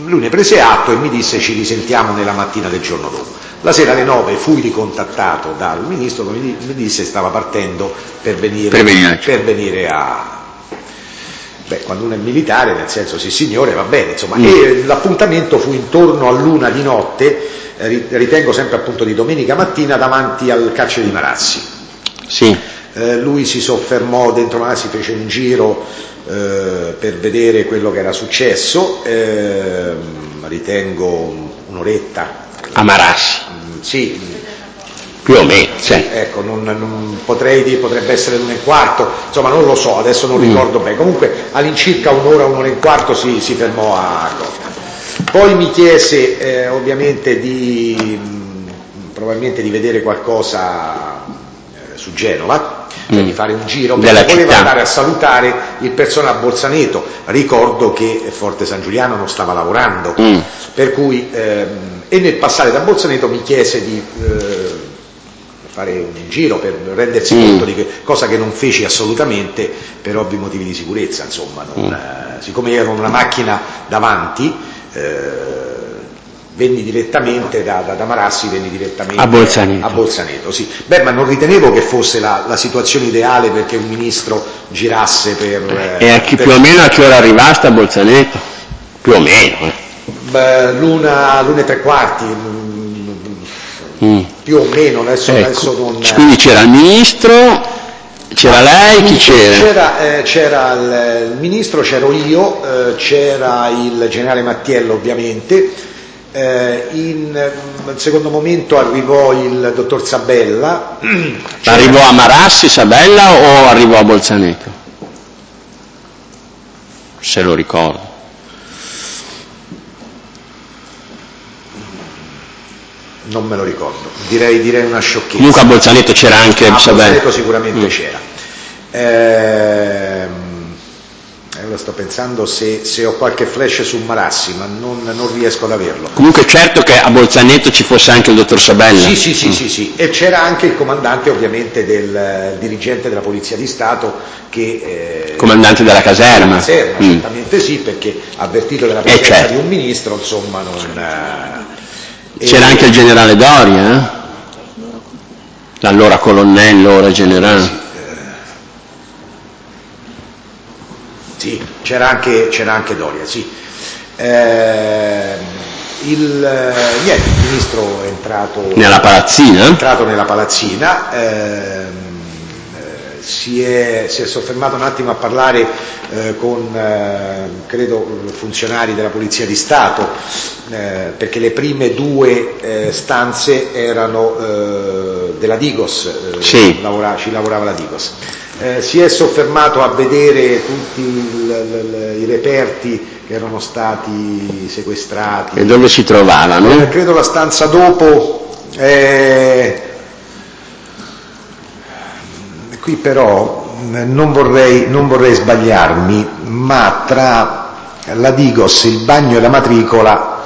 Lui ne prese atto e mi disse: ci risentiamo nella mattina del giorno dopo. La sera alle 9 fui ricontattato dal ministro che mi disse che stava partendo per venire a... Beh, quando uno è militare, nel senso sì signore, va bene, insomma. E l'appuntamento fu intorno all'1 di notte, ritengo sempre appunto di domenica mattina, davanti al carcere di Marassi. Sì. Lui si soffermò dentro Marassi, fece un giro per vedere quello che era successo, ritengo un'oretta. A Marassi? Sì. Più o meno, sì. Ecco, non potrebbe essere l'1:15, insomma non lo so, adesso non ricordo bene. Comunque all'incirca un'ora, un'ora e un quarto si fermò a cosa. Poi mi chiese ovviamente probabilmente di vedere qualcosa su Genova, di fare un giro, perché voleva andare a salutare il personale a Bolzaneto. Ricordo che Forte San Giuliano non stava lavorando, per cui e nel passare da Bolzaneto mi chiese di fare un giro per rendersi conto di cosa che non feci assolutamente per ovvi motivi di sicurezza, insomma, siccome ero una macchina davanti, venni direttamente da Marassi, venni direttamente a Bolzaneto. A Bolzaneto, sì. Beh, ma non ritenevo che fosse la situazione ideale perché un ministro girasse per... E più o meno a che ora arrivaste a Bolzaneto? Più o meno. Beh, l'1:15, più o meno, adesso non... Quindi c'era il ministro, c'era lei, chi c'era? C'era il ministro, c'ero io, c'era il generale Mattiello ovviamente, in secondo momento arrivò il dottor Sabella. Arrivò a Marassi Sabella o arrivò a Bolzaneto? Se lo ricordo. Non me lo ricordo, direi una sciocchezza. Comunque a Bolzaneto c'era anche Sabella. A Bolzaneto sicuramente c'era. Ora sto pensando se ho qualche flash su Marassi, ma non riesco ad averlo. Comunque certo che a Bolzaneto ci fosse anche il dottor Sabella. Sì. E c'era anche il comandante ovviamente del dirigente della Polizia di Stato che... comandante della caserma. Certamente sì, perché avvertito della presenza di un ministro, insomma, non... C'era anche il generale Doria, l'allora colonnello, ora generale. Sì, c'era anche Doria, sì. Il ministro è entrato nella palazzina, si è soffermato un attimo a parlare con credo funzionari della Polizia di Stato, perché le prime due stanze erano della Digos, ci lavorava la Digos. Si è soffermato a vedere tutti i reperti che erano stati sequestrati. E dove si trovavano? Credo la stanza dopo. Qui però non vorrei sbagliarmi, ma tra la Digos, il bagno e la matricola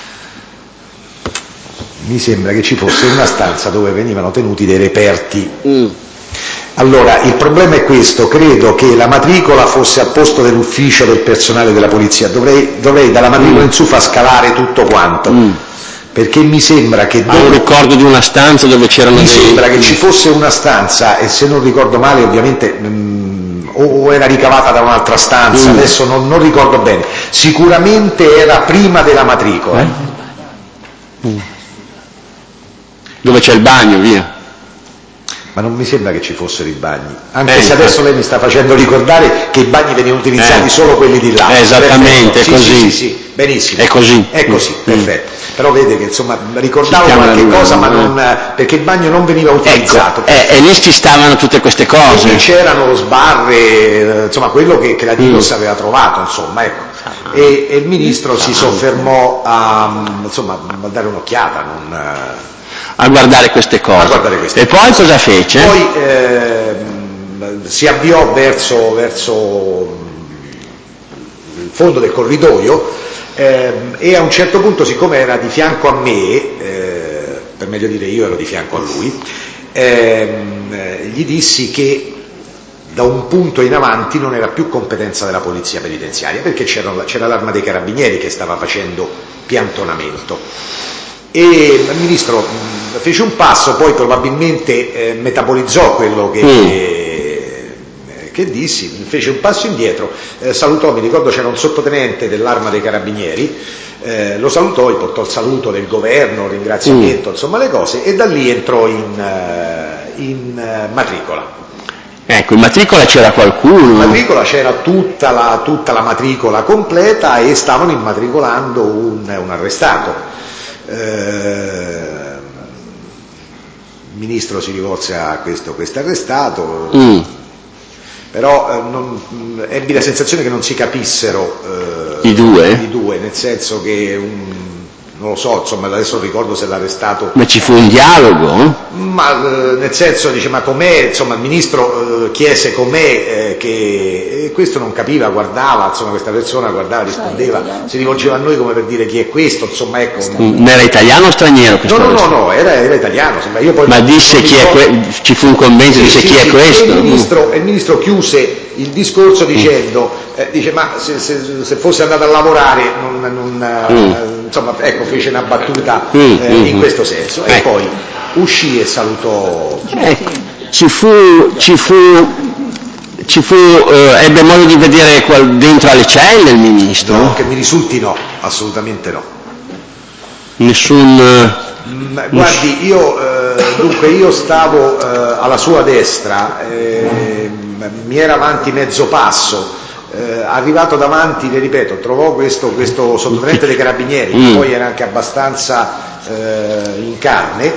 mi sembra che ci fosse una stanza dove venivano tenuti dei reperti. Allora, il problema è questo: credo che la matricola fosse al posto dell'ufficio del personale della polizia, dovrei dalla matricola in su far scalare tutto quanto, perché mi sembra che... un ricordo di una stanza dove c'erano mi sembra che ci fosse una stanza, e se non ricordo male ovviamente o era ricavata da un'altra stanza, adesso non ricordo bene, sicuramente era prima della matricola. Dove c'è il bagno, via. Ma non mi sembra che ci fossero i bagni, anche se adesso lei mi sta facendo ricordare che i bagni venivano utilizzati solo quelli di là. Esattamente, è così. Sì, benissimo. È così, perfetto. Però vede che insomma ricordavo qualche cosa, ma non, perché il bagno non veniva utilizzato. E lì ci stavano tutte queste cose. E c'erano lo sbarre, insomma quello che la Digos aveva trovato, insomma, ecco. E il ministro si soffermò a dare un'occhiata, a guardare queste cose. E poi cosa fece? Poi si avviò verso il fondo del corridoio e a un certo punto, siccome era di fianco a me, per meglio dire io ero di fianco a lui, gli dissi che da un punto in avanti non era più competenza della polizia penitenziaria, perché c'era l'Arma dei Carabinieri che stava facendo piantonamento. E il ministro fece un passo, poi probabilmente metabolizzò quello che dissi, fece un passo indietro, salutò, mi ricordo c'era un sottotenente dell'Arma dei Carabinieri, lo salutò, gli portò il saluto del governo, il ringraziamento, insomma le cose, e da lì entrò in matricola. Ecco, in matricola c'era qualcuno? In matricola c'era tutta la matricola completa e stavano immatricolando un arrestato. Il ministro si rivolse a questo arrestato, però ebbi la sensazione che non si capissero i due, nel senso che non lo so, insomma adesso ricordo se l'arrestato... Ma ci fu un dialogo? Ma nel senso, dice, ma com'è, insomma il ministro chiese com'è, che questo non capiva, guardava, insomma questa persona guardava, rispondeva, si rivolgeva a noi come per dire chi è questo, insomma ecco... Era italiano o straniero questo? No, era italiano, insomma, io poi... Ma disse chi è ci fu un commento, disse chi è questo? E il ministro chiuse il discorso dicendo, dice, ma se fosse andato a lavorare insomma, ecco, fece una battuta in questo senso, e poi uscì e salutò. Ebbe modo di vedere dentro alle celle il ministro? No, che mi risulti no, assolutamente no. Guardi, io stavo alla sua destra, mi era avanti mezzo passo, arrivato davanti, le ripeto, trovò questo sottotenente dei Carabinieri, che poi era anche abbastanza in carne,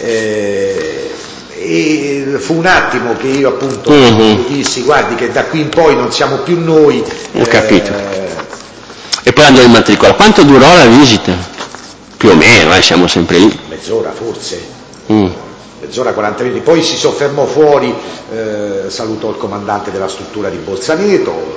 e fu un attimo che io appunto dissi, guardi che da qui in poi non siamo più noi. Ho capito. E poi andò in matricola. Quanto durò la visita? Più o meno, siamo sempre lì. Mezz'ora forse. Mezz'ora, 40 minuti, poi si soffermò fuori, salutò il comandante della struttura di Bolzaneto,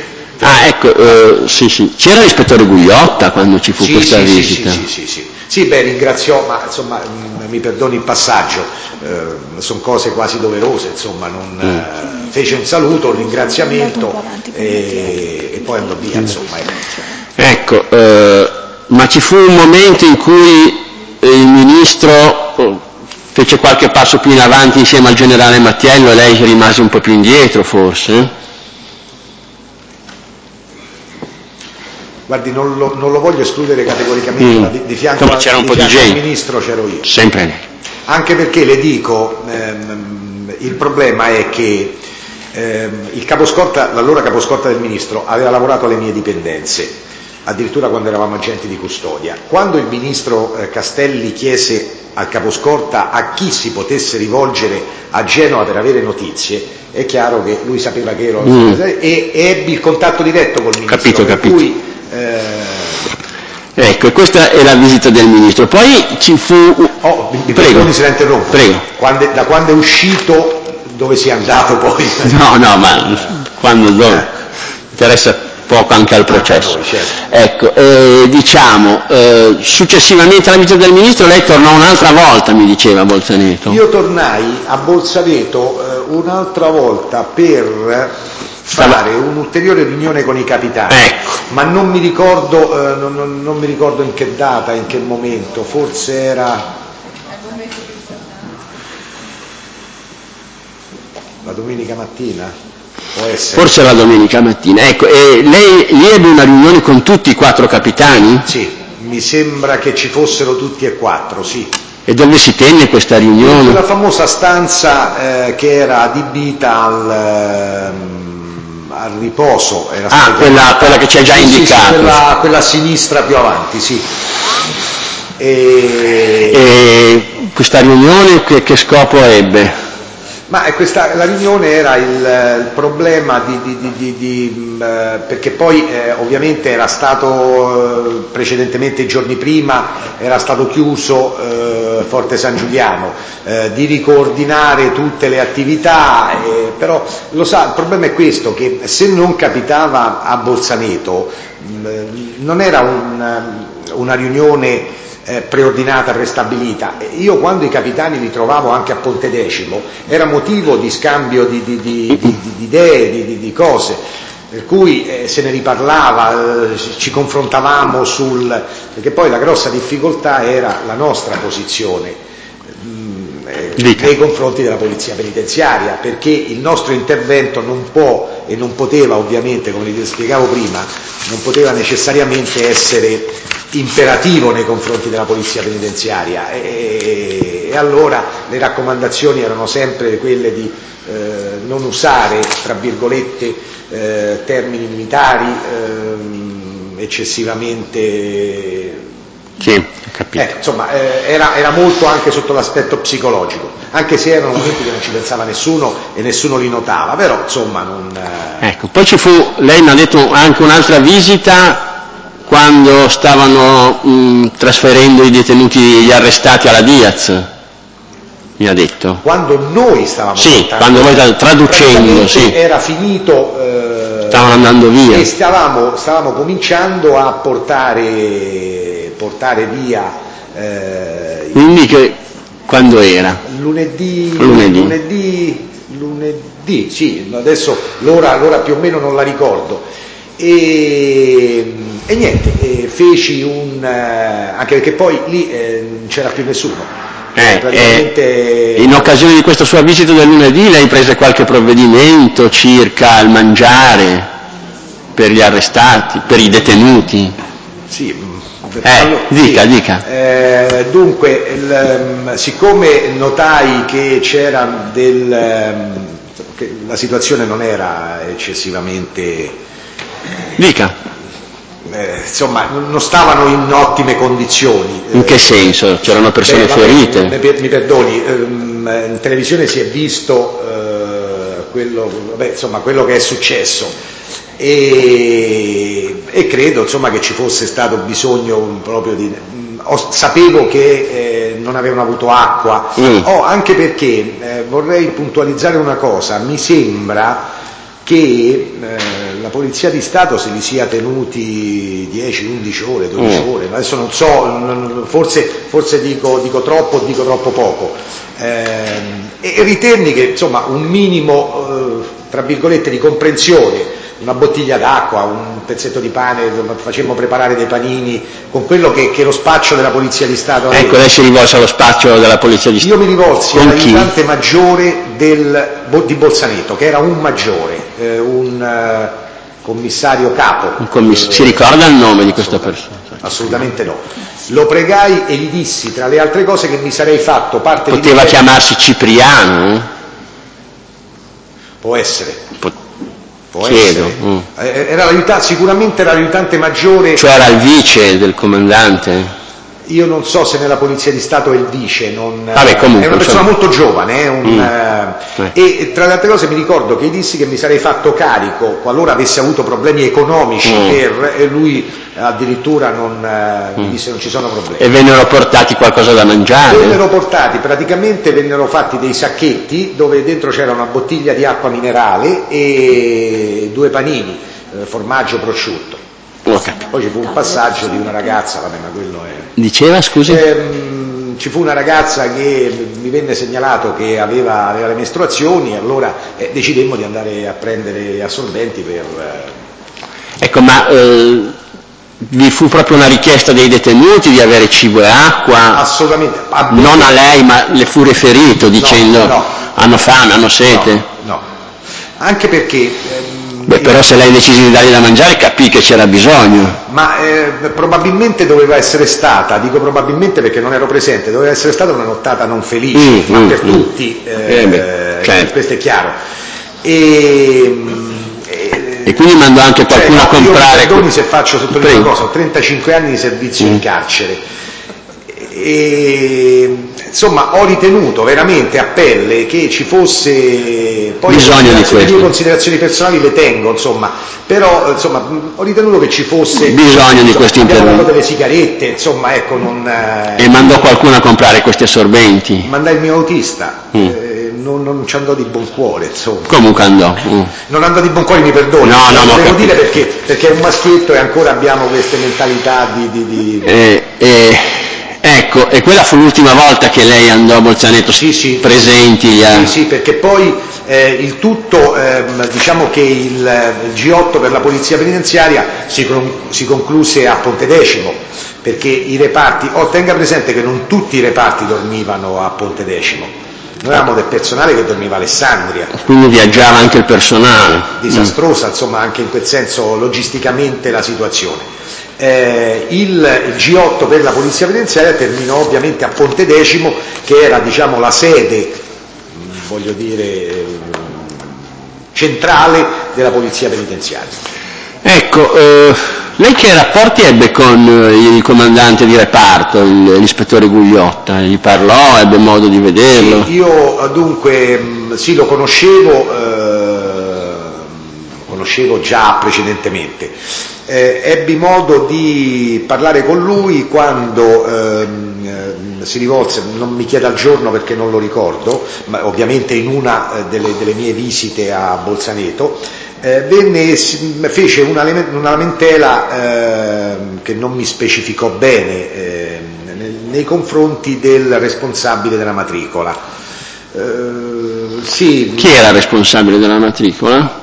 sì, c'era l'ispettore Gugliotta quando ci fu questa visita? Sì, ringraziò, ma insomma mi perdoni il passaggio, sono cose quasi doverose, insomma, fece un saluto, un ringraziamento e poi andò via, insomma. Ecco, ma ci fu un momento in cui il ministro fece qualche passo più in avanti insieme al generale Mattiello e lei rimase un po' più indietro forse? Guardi, non lo voglio escludere categoricamente, ma di fianco c'era un po' di al ministro c'ero io. Sempre lei. Anche perché le dico, il problema è che l'allora caposcorta del ministro aveva lavorato alle mie dipendenze, addirittura quando eravamo agenti di custodia. Quando il ministro Castelli chiese al caposcorta a chi si potesse rivolgere a Genova per avere notizie, è chiaro che lui sapeva che ero e ebbi il contatto diretto col ministro. Capito. Ecco, e questa è la visita del ministro. Poi ci fu... mi perdoni se la interrompo. Prego. Da quando è uscito, dove sia andato poi? No, ma quando interessa poco anche al processo. Certo. Ecco, diciamo, successivamente alla visita del ministro lei tornò un'altra volta, mi diceva, a Bolzaneto. Io tornai a Bolzaneto un'altra volta per fare un'ulteriore riunione con i capitani, ma non mi ricordo in che data, in che momento, forse era la domenica mattina, può essere. Forse la domenica mattina, ecco, e lei ebbe una riunione con tutti i 4 capitani? Sì, mi sembra che ci fossero tutti e 4, sì. E dove si tenne questa riunione? Quella famosa stanza che era adibita al riposo. Era quella che ci ha già indicato. Sì, quella a sinistra più avanti, sì. E questa riunione che scopo ebbe? Ma la riunione era il problema perché poi ovviamente era stato precedentemente, i giorni prima, era stato chiuso Forte San Giuliano, di ricoordinare tutte le attività, però lo sa, il problema è questo, che se non capitava a Bolzaneto non era una riunione preordinata, prestabilita. Io quando i capitani li trovavo anche a Pontedecimo era motivo di scambio di idee, di cose, per cui se ne riparlava, ci confrontavamo perché poi la grossa difficoltà era la nostra posizione nei confronti della polizia penitenziaria, perché il nostro intervento non può e non poteva, ovviamente, come vi spiegavo prima, non poteva necessariamente essere imperativo nei confronti della polizia penitenziaria, e allora le raccomandazioni erano sempre quelle di non usare, tra virgolette, termini militari eccessivamente. Sì, capito. Insomma, era molto anche sotto l'aspetto psicologico, anche se erano momenti che non ci pensava nessuno e nessuno li notava, però insomma non. Ecco, poi ci fu, lei mi ha detto anche un'altra visita quando stavano trasferendo i detenuti, gli arrestati alla Diaz, mi ha detto. Quando noi stavamo quando voi traducendo, era finito, stavano andando via e stavamo cominciando a portare via. Quindi quando era? Lunedì, sì, adesso l'ora più o meno non la ricordo. E niente, feci anche perché poi lì non c'era più nessuno. In occasione di questa sua visita del lunedì lei prese qualche provvedimento circa il mangiare per gli arrestati, per i detenuti? Sì. Allora, dica. Dunque, siccome notai che c'era che la situazione non era eccessivamente. Dica. Insomma, non stavano in ottime condizioni. In che senso? C'erano persone ferite? Mi perdoni, in televisione si è visto quello che è successo. E credo insomma che ci fosse stato bisogno proprio sapevo che non avevano avuto acqua, anche perché vorrei puntualizzare una cosa, mi sembra che la Polizia di Stato se li sia tenuti 10, 11 ore, 12 ore, adesso non so, forse dico troppo o dico troppo poco, e ritenni che insomma un minimo tra virgolette di comprensione, una bottiglia d'acqua, un pezzetto di pane, facemmo preparare dei panini con quello che lo spaccio della Polizia di Stato aveva. Ecco, lei si rivolse allo spaccio della Polizia di Stato. Io mi rivolsi all'aiutante maggiore di Bolzaneto, che era un maggiore, un commissario capo. Si ricorda il nome di questa persona? Assolutamente no. Lo pregai e gli dissi, tra le altre cose, che mi sarei fatto parte di. Poteva chiamarsi Cipriano? Può essere. Chiedo. Era sicuramente era l'aiutante maggiore. Cioè era il vice del comandante? Io non so se nella Polizia di Stato è il vice, Vabbè, comunque, è una persona molto giovane, e tra le altre cose mi ricordo che gli dissi che mi sarei fatto carico qualora avesse avuto problemi economici e lui addirittura mi disse non ci sono problemi. E vennero portati qualcosa da mangiare? Vennero fatti dei sacchetti dove dentro c'era una bottiglia di acqua minerale e 2 panini, formaggio, prosciutto. Poi ci fu un passaggio di una ragazza, vabbè, ma quello è. Diceva, scusi? Ci fu una ragazza che mi venne segnalato che aveva le mestruazioni, e allora decidemmo di andare a prendere assorbenti per. Ecco, ma vi fu proprio una richiesta dei detenuti di avere cibo e acqua? Assolutamente. Non a lei, ma le fu riferito dicendo no. Hanno fame, hanno sete? No. Anche perché. Però se lei decise di dargli da mangiare capì che c'era bisogno. Ma probabilmente doveva essere stata, dico probabilmente perché non ero presente, doveva essere stata una nottata non felice, ma per tutti, certo. Questo è chiaro. E quindi mandò anche qualcuno a comprare. Io mi perdoni se faccio sottolineare una cosa, ho 35 anni di servizio in carcere. insomma ho ritenuto veramente a pelle che ci fosse, poi bisogno di questo. Le mie considerazioni personali le tengo, insomma, però insomma ho ritenuto che ci fosse bisogno di questo intervento. Abbiamo delle sigarette, insomma, ecco, non. E mandò qualcuno a comprare questi assorbenti? Mandai il mio autista. Non ci andò di buon cuore, insomma. Comunque andò. Non andò di buon cuore, mi perdoni. No, lo devo capito. dire perché è un maschietto e ancora abbiamo queste mentalità di... Ecco, e quella fu l'ultima volta che lei andò a Bolzaneto, sì, presenti? Sì, perché poi il tutto, diciamo che il G8 per la polizia penitenziaria si concluse a Pontedecimo, perché i reparti, tenga presente che non tutti i reparti dormivano a Pontedecimo. Noi avevamo del personale che dormiva a Alessandria. Quindi viaggiava anche il personale. Disastrosa, insomma, anche in quel senso logisticamente la situazione. Il G8 per la polizia penitenziaria terminò ovviamente a Pontedecimo, che era, diciamo, la sede, voglio dire, centrale della polizia penitenziaria. Ecco, lei che rapporti ebbe con il comandante di reparto, l'ispettore Gugliotta? Gli parlò, ebbe modo di vederlo? Sì, io dunque sì, lo conoscevo già precedentemente. Ebbi modo di parlare con lui quando si rivolse, non mi chieda il giorno perché non lo ricordo, ma ovviamente in una delle mie visite a Bolzaneto, fece una lamentela che non mi specificò bene nei confronti del responsabile della matricola. Sì. Chi era responsabile della matricola?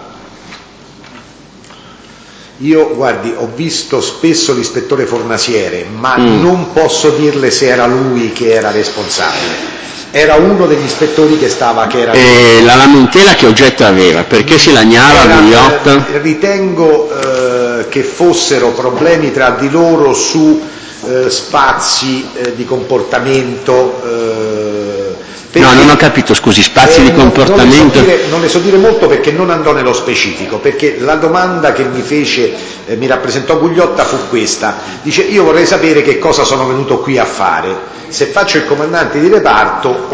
Io, guardi, ho visto spesso l'ispettore Fornasiere, ma non posso dirle se era lui che era responsabile. Era uno degli ispettori che era... E la lamentela che oggetto aveva? Perché si lagnava Gugliotta? Ritengo che fossero problemi tra di loro su spazi di comportamento. No, non ho capito, scusi, spazi di comportamento. Non le so dire molto perché non andò nello specifico, perché la domanda che mi fece, mi rappresentò Gugliotta fu questa. Dice: io vorrei sapere che cosa sono venuto qui a fare, se faccio il comandante di reparto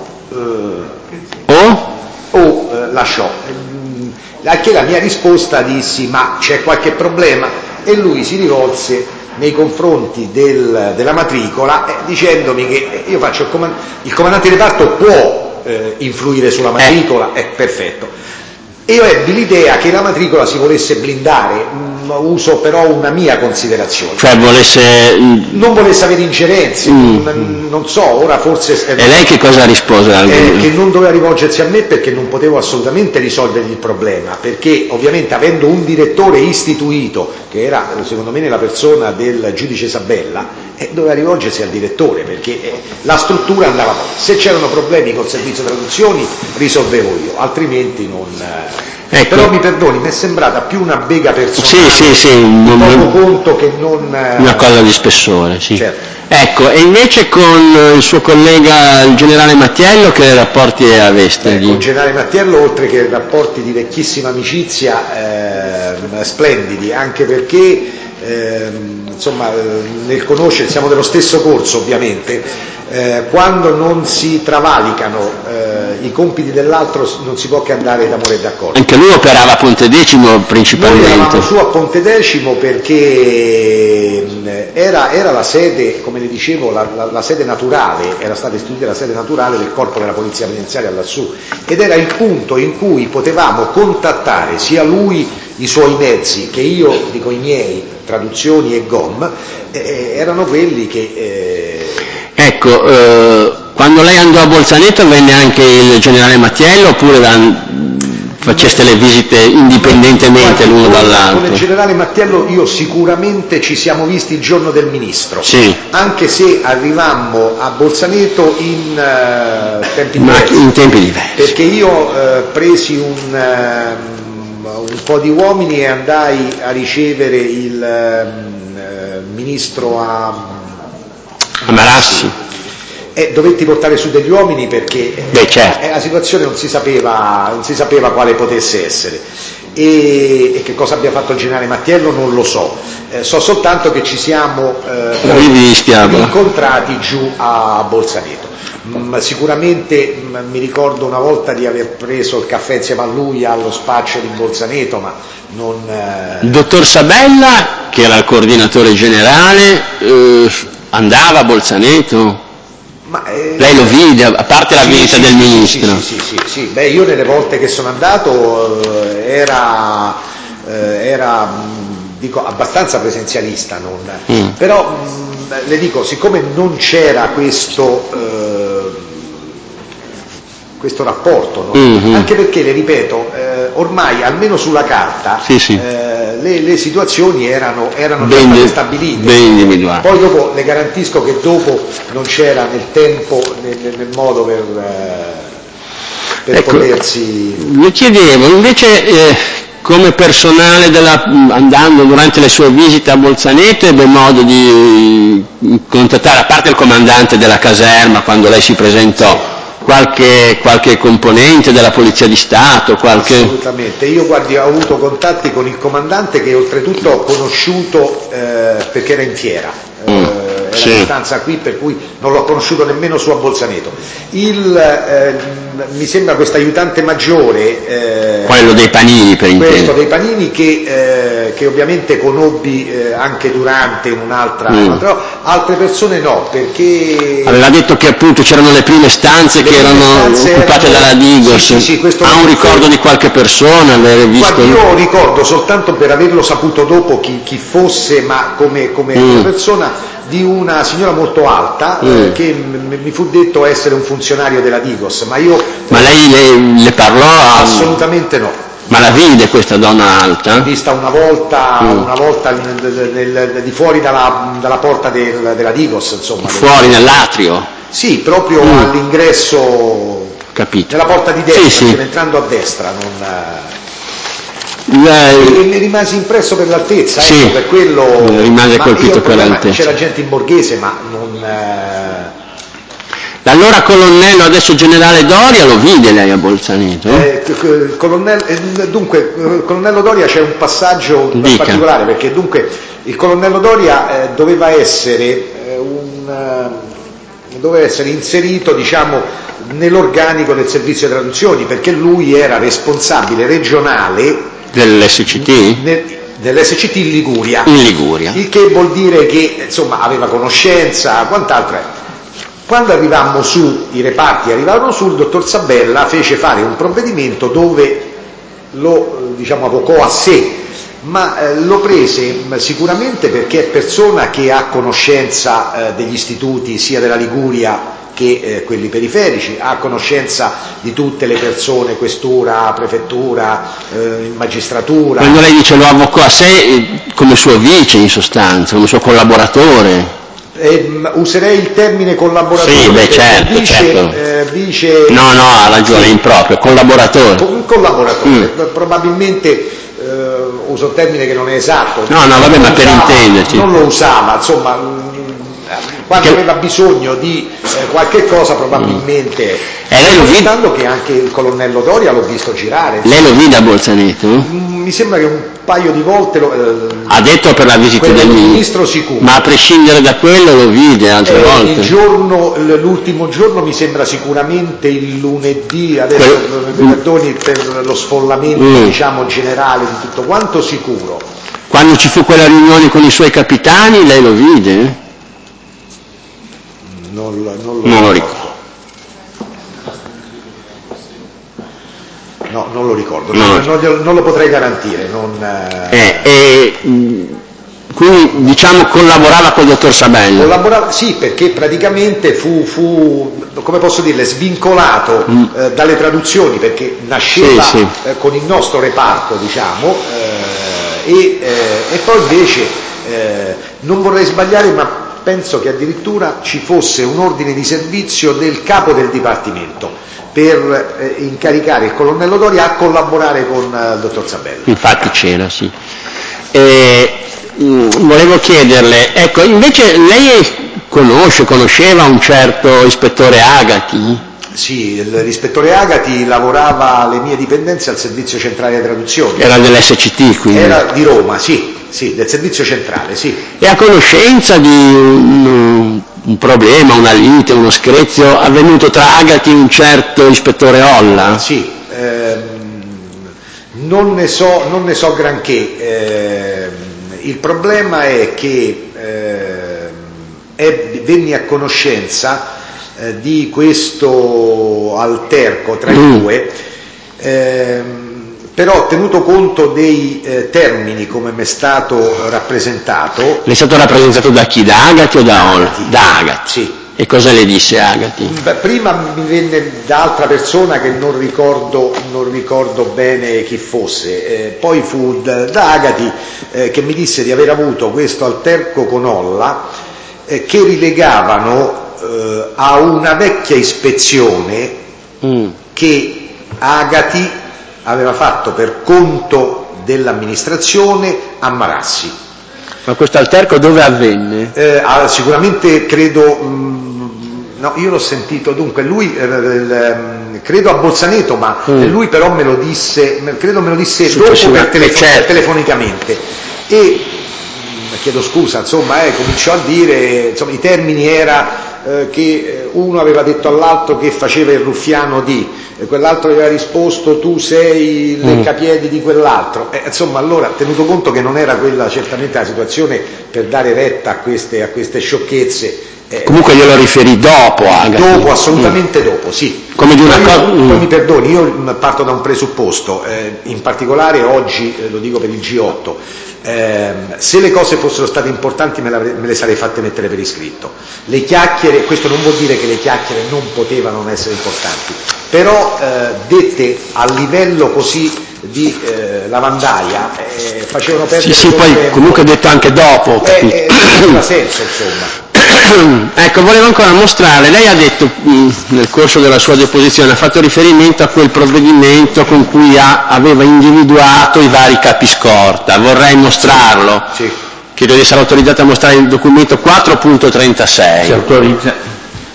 o lasciò. Anche la mia risposta dissi: ma c'è qualche problema? E lui si rivolse nei confronti della matricola dicendomi che io faccio il comandante di reparto può influire sulla matricola, è perfetto. E io ebbi l'idea che la matricola si volesse blindare, uso però una mia considerazione. Cioè non volesse avere ingerenze, non so, ora forse... E lei che cosa rispose? Che non doveva rivolgersi a me perché non potevo assolutamente risolvergli il problema, perché ovviamente avendo un direttore istituito, che era secondo me nella persona del giudice Sabella, doveva rivolgersi al direttore, perché la struttura andava poi. Se c'erano problemi col servizio traduzioni risolvevo io, altrimenti non... Ecco. Però mi perdoni, mi è sembrata più una bega personale, poco conto che non... Una cosa di spessore, sì. Certo. Ecco, e invece con il suo collega il generale Mattiello che rapporti aveste? Con il generale Mattiello, oltre che rapporti di vecchissima amicizia, splendidi, anche perché insomma nel conoscere, siamo dello stesso corso ovviamente, quando non si travalicano i compiti dell'altro non si può che andare d'amore e d'accordo. Anche lui operava a Pontedecimo principalmente. Noi eravamo su a Pontedecimo perché era la sede, come le dicevo, la sede naturale, era stata istituita la sede naturale del corpo della polizia penitenziaria lassù, ed era il punto in cui potevamo contattare sia lui, i suoi mezzi, che io, dico i miei, traduzioni e GOM, erano quelli che... Ecco, quando lei andò a Bolzaneto venne anche il generale Mattiello oppure faceste le visite indipendentemente l'uno dall'altro? Con il generale Mattiello io sicuramente ci siamo visti il giorno del ministro, sì. Anche se arrivammo a Bolzaneto in tempi diversi. In tempi diversi. Perché io presi un po' di uomini e andai a ricevere il ministro a Marassi. Dovetti portare su degli uomini perché certo. la situazione non si sapeva quale potesse essere. e che cosa abbia fatto il generale Mattiello non lo so, so soltanto che ci siamo incontrati giù a Bolzaneto. Sicuramente mi ricordo una volta di aver preso il caffè insieme a lui allo spaccio di Bolzaneto, ma non... Il dottor Sabella, che era il coordinatore generale, andava a Bolzaneto? Lei lo vide, a parte la visita del ministro? Sì. Beh, io nelle volte che sono andato era dico, abbastanza presenzialista, però le dico, siccome non c'era questo rapporto, no? Anche perché, le ripeto, ormai almeno sulla carta le situazioni erano ben stabilite, ben individuate. Poi dopo le garantisco che dopo non c'era nel tempo, nel modo per potersi... Le chiedevo, invece come personale andando durante le sue visite a Bolzaneto ebbe modo di contattare, a parte il comandante della caserma quando lei si presentò, qualche componente della Polizia di Stato? Assolutamente, io guardi, ho avuto contatti con il comandante che oltretutto ho conosciuto perché era in fiera, era in stanza qui, per cui non l'ho conosciuto nemmeno su a Bolzaneto. Mi sembra questo aiutante maggiore, quello dei panini, per intendere. Questo dei panini che ovviamente conobbi anche durante un'altra, altre persone no, perché... Aveva detto che appunto c'erano le prime stanze che erano occupate dalla Digos. Ha un ricordo di qualche persona? Guardi, io ricordo soltanto, per averlo saputo dopo chi fosse, ma come persona, di una signora molto alta che mi fu detto essere un funzionario della Digos, ma io... Ma lei le parlò? Assolutamente no. Ma la vide questa donna alta? L'ho vista una volta di fuori dalla porta della Digos, insomma. Fuori, nell'atrio? Sì, proprio all'ingresso, capito, nella porta di destra, entrando a destra. E ne rimasi impresso per l'altezza, per quello... rimase colpito per l'altezza. C'era gente in borghese, ma non... Allora colonnello, adesso generale Doria, lo vide lei a Bolzaneto? Dunque, il colonnello Doria c'è un passaggio particolare, perché dunque il colonnello Doria doveva essere inserito, diciamo, nell'organico del servizio di traduzioni, perché lui era responsabile regionale dell'SCT? Dell'SCT in Liguria. Il che vuol dire che, insomma, aveva conoscenza, quant'altro. Quando arrivammo su, i reparti arrivarono su, il dottor Sabella fece fare un provvedimento dove lo, diciamo, avocò a sé, ma lo prese sicuramente perché è persona che ha conoscenza degli istituti sia della Liguria che quelli periferici, ha conoscenza di tutte le persone, questura, prefettura, magistratura. Quando lei dice lo avvocò a sé, come suo vice in sostanza, come suo collaboratore? Userei il termine collaboratore. Sì, beh, certo. Vice... No, ha ragione, improprio, collaboratore. Un collaboratore, probabilmente uso un termine che non è esatto. No, vabbè, ma per intenderci. Non lo usava, insomma, quando aveva bisogno di qualche cosa probabilmente. Lei lo vide? Che anche il colonnello Doria l'ho visto girare. Lei lo vide a Bolzaneto? Mi sembra che un paio di volte ha detto per la visita del ministro sicuro. Ma a prescindere da quello lo vide altre volte? L'ultimo giorno mi sembra sicuramente il lunedì, adesso mi perdoni per lo sfollamento diciamo generale di tutto quanto, sicuro. Quando ci fu quella riunione con i suoi capitani lei lo vide? Non lo ricordo. No, non lo ricordo, non lo potrei garantire. Quindi diciamo collaborava col dottor Sabella? Collaborava, sì, perché praticamente fu come posso dirle, svincolato dalle traduzioni, perché nasceva con il nostro reparto, diciamo, e poi invece non vorrei sbagliare, ma penso che addirittura ci fosse un ordine di servizio del capo del dipartimento per incaricare il colonnello Doria a collaborare con il dottor Sabella. Infatti c'era, sì. Volevo chiederle, ecco, invece lei conosceva un certo ispettore Agati? Sì, l'ispettore Agati lavorava alle mie dipendenze al servizio centrale di traduzione. Era dell'SCT, quindi? Era di Roma, sì, del servizio centrale, sì. E a conoscenza di un problema, una lite, uno screzio avvenuto tra Agati e un certo ispettore Olla? Sì, non ne so granché. Il problema è che venni a conoscenza di questo alterco tra i due, però tenuto conto dei termini come mi è stato rappresentato. Le è stato rappresentato da chi? Da Agati o da Olla? Da Agati. Sì. E cosa le disse Agati? Prima mi venne da altra persona che non ricordo bene chi fosse, poi fu da Agati che mi disse di aver avuto questo alterco con Olla che rilegavano a una vecchia ispezione che Agati aveva fatto per conto dell'amministrazione a Marassi. Ma questo alterco dove avvenne? Sicuramente credo... No, io l'ho sentito, dunque lui, credo a Bolzaneto, ma lui però me lo disse dopo telefonicamente. E chiedo scusa, insomma, cominciò a dire, insomma, i termini era che uno aveva detto all'altro che faceva il ruffiano di, quell'altro aveva risposto tu sei il leccapiedi di quell'altro. Insomma, allora, tenuto conto che non era quella certamente la situazione per dare retta a queste sciocchezze. Comunque glielo riferì dopo, Agati. Dopo, assolutamente dopo, sì. Come di una cosa... Poi mi perdoni, io parto da un presupposto, in particolare oggi, lo dico per il G8, se le cose fossero state importanti me le sarei fatte mettere per iscritto. Le chiacchiere, questo non vuol dire che le chiacchiere non potevano non essere importanti, però dette a livello così di lavandaia facevano perdere... Sì, poi tempo. Comunque detto anche dopo. Non ha senso, insomma. Ecco, volevo ancora mostrare, lei ha detto nel corso della sua deposizione, ha fatto riferimento a quel provvedimento con cui aveva individuato i vari capiscorta, vorrei mostrarlo. Sì. Chiedo di essere autorizzato a mostrare il documento 4.36. Si autorizza.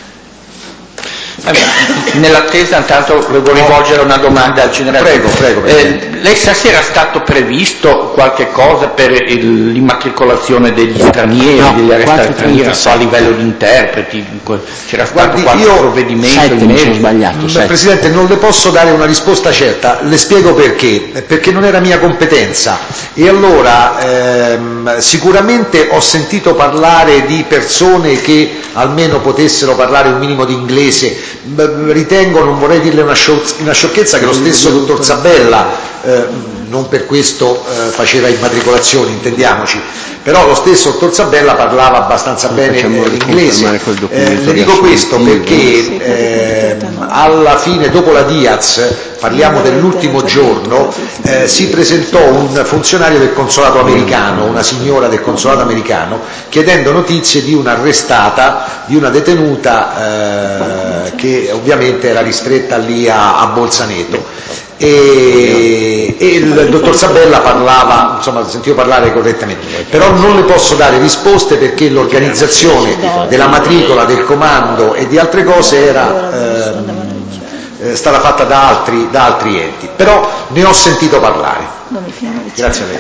Nell'attesa intanto volevo rivolgere una domanda al generale. Prego. Lei sa se era stato previsto qualche cosa per l'immatricolazione degli stranieri, degli arrestati stranieri, a livello di interpreti? C'era stato qualche provvedimento in merito? Sbagliato. Presidente, non le posso dare una risposta certa, le spiego perché. Perché non era mia competenza. E allora sicuramente ho sentito parlare di persone che almeno potessero parlare un minimo di inglese. Ritengo, non vorrei dirle una sciocchezza, che lo stesso dottor Zabella, non per questo faceva immatricolazioni, intendiamoci, però lo stesso dottor Zabella parlava abbastanza bene l'inglese. Le dico questo perché alla fine, dopo la Diaz, parliamo dell'ultimo giorno, si presentò un funzionario del consolato americano, una signora del consolato americano, chiedendo notizie di un'arrestata, di una detenuta che ovviamente era ristretta lì a Bolzaneto. E il dottor Sabella parlava, insomma, sentivo parlare correttamente, però non le posso dare risposte perché l'organizzazione della matricola, del comando e di altre cose era stata fatta da altri enti, però ne ho sentito parlare. Grazie a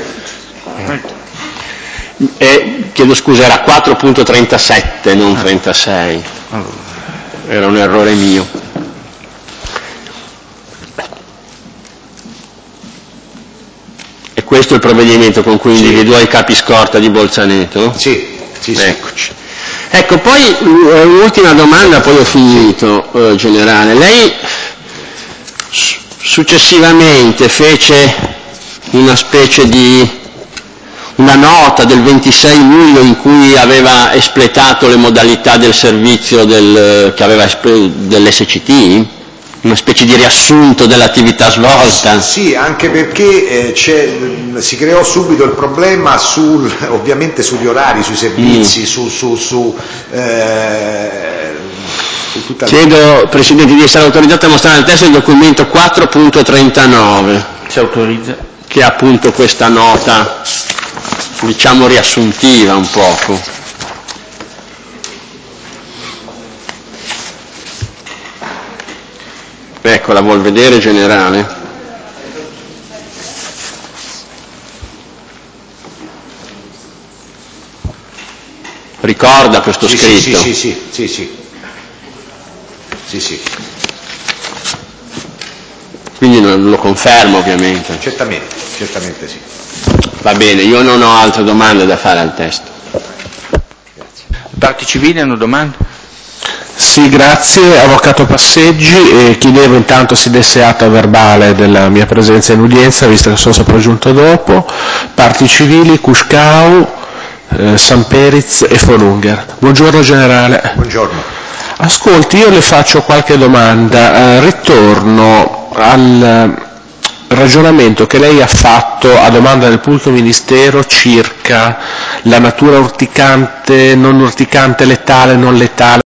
lei. Chiedo scusa, era 4.37, non 36. Era un errore mio. E questo è il provvedimento con cui individuò i capiscorta di Bolzaneto? Sì. Eccoci. Ecco, poi un'ultima domanda, poi ho finito, generale. Lei successivamente fece una specie di una nota del 26 luglio in cui aveva espletato le modalità del servizio dell'SCT, una specie di riassunto dell'attività svolta. Sì, anche perché si creò subito il problema ovviamente sugli orari, sui servizi, Chiedo, Presidente, di essere autorizzato a mostrare il testo del documento 4.39. Si autorizza. Che è appunto questa nota, diciamo, riassuntiva un poco. Ecco, la vuol vedere generale? Ricorda questo scritto? Sì. Quindi non lo confermo, ovviamente. Certamente sì. Va bene, io non ho altre domande da fare al testo. Parti civili hanno domande? Sì, grazie. Avvocato Passeggi, chiedevo intanto si desse atto verbale della mia presenza in udienza, visto che sono sopraggiunto dopo. Parti civili, Cuscau, San Periz e Folungher. Buongiorno generale. Buongiorno. Ascolti, io le faccio qualche domanda. Ritorno al ragionamento che lei ha fatto a domanda del pubblico ministero circa la natura urticante, non urticante, letale, non letale